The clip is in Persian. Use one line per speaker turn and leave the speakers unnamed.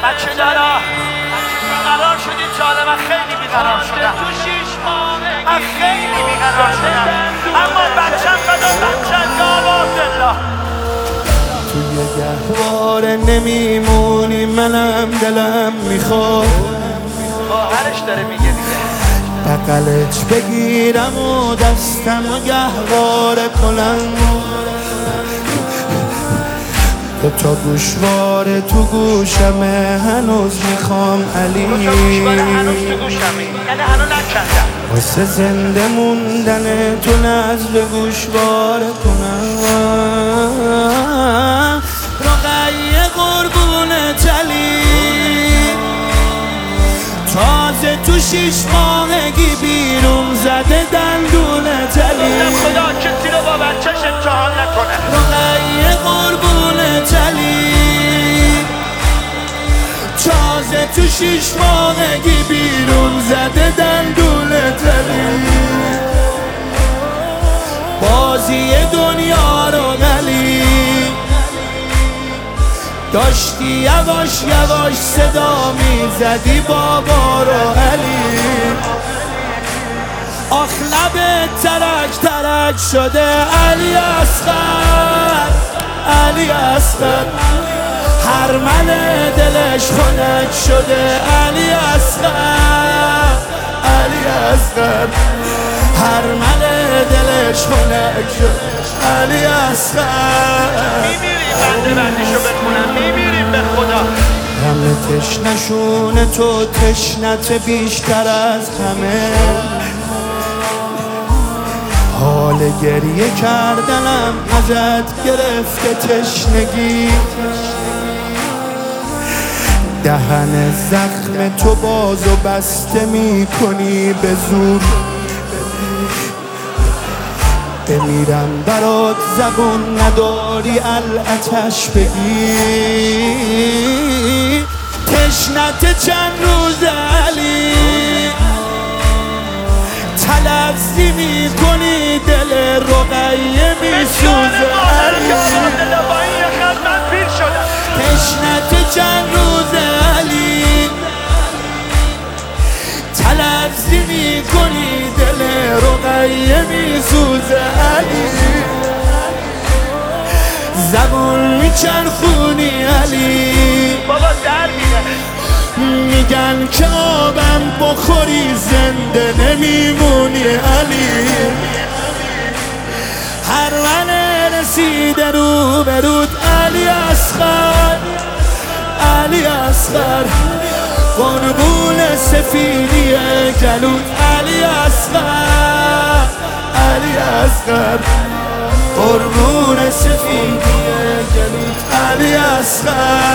بچه دارا بیقرار شدی جالب. من خیلی بیقرار شدم، من خیلی بیقرار شدم، اما بچم فدا بچم یا عبدالله.
توی گهواره نمیمونی، منم دلم میخواد
خواهرش داره میگه دیگه
بغلت بگیرم و دستم و گهواره کنم. تا گوشواره تو گوشمه هنوز میخوام علی،
تا گوشواره هنوز تو گوشمه، یعنی هنوز نکندم
واسه زنده موندن تو نزل گوشواره کنم. رقیه قربونت علی، تازه تو 6 ماهگی بیرون زده دندونت علی.
خدا کسی رو با بچهش امتحان نکنه.
رقیه قربونت علی، تازه تو 6 ماهگی بیرون زده دندونت علی. بازی دنیا رو علی داشتی، یواش یواش صدا میزدی بابا رو علی. آخ لبت ترک ترک شده علی اصغر، علی اصغر. هر من دلش خنک شده علی اصغر، علی اصغر. هر من دلش خنک شده علی اصغر.
میمیریم بنده بندیشو بخونم، میمیریم به خدا.
غم تشنشون تو تشنت بیشتر از همه، حال گریه کردنم ازت گرفته تشنگی. دهن زخم تو باز و بسته می کنی به زور، بمیرم برات زبون نداری الاتش بگی. تشنت چند روز علی، تلفظی می کنی دل رقیه می سوزه علی. تشنت چند روز علی، تلفظی می کنی دل رقیه می سوزه علی. زبون میچرخونی علی،
بابا در میره.
میگن که آبم بخوری زنده نمیمونی علی. هر من رسیده رو برود علی اصغر، علی اصغر. قربون سفیدی گلود علی اصغر، علی اصغر. قربون سفیدی گلود علی اصغر.